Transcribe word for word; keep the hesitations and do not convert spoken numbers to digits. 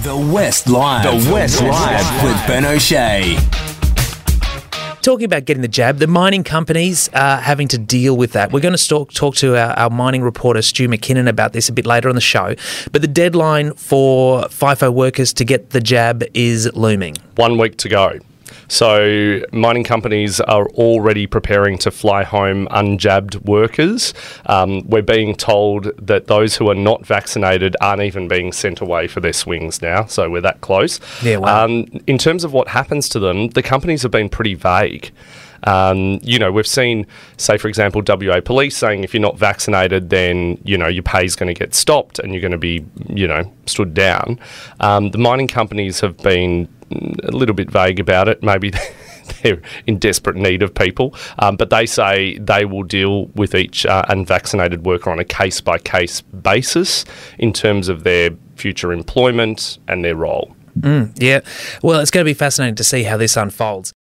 The West Live. The West Live with Ben O'Shea. Talking about getting the jab, the mining companies are having to deal with that. We're going to talk, talk to our, our mining reporter, Stu McKinnon, about this a bit later on the show. But the deadline for FIFO workers to get the jab is looming. One week to go. So mining companies are already preparing to fly home unjabbed workers. Um, we're being told that those who are not vaccinated aren't even being sent away for their swings now. So we're that close. Yeah, wow. Um, in terms of what happens to them, the companies have been pretty vague. Um, you know, we've seen, say, for example, W A Police saying if you're not vaccinated, then, you know, your pay's going to get stopped and you're going to be, you know, stood down. Um, the mining companies have been a little bit vague about it. Maybe they're in desperate need of people, um, but they say they will deal with each uh, unvaccinated worker on a case-by-case basis in terms of their future employment and their role. Mm, yeah. Well, it's going to be fascinating to see how this unfolds.